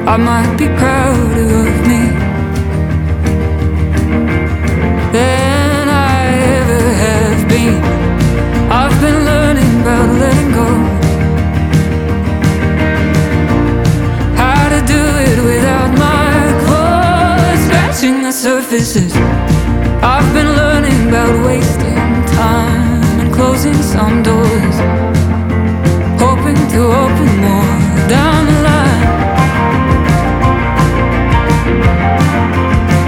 I might be prouder of me than I ever have been. I've been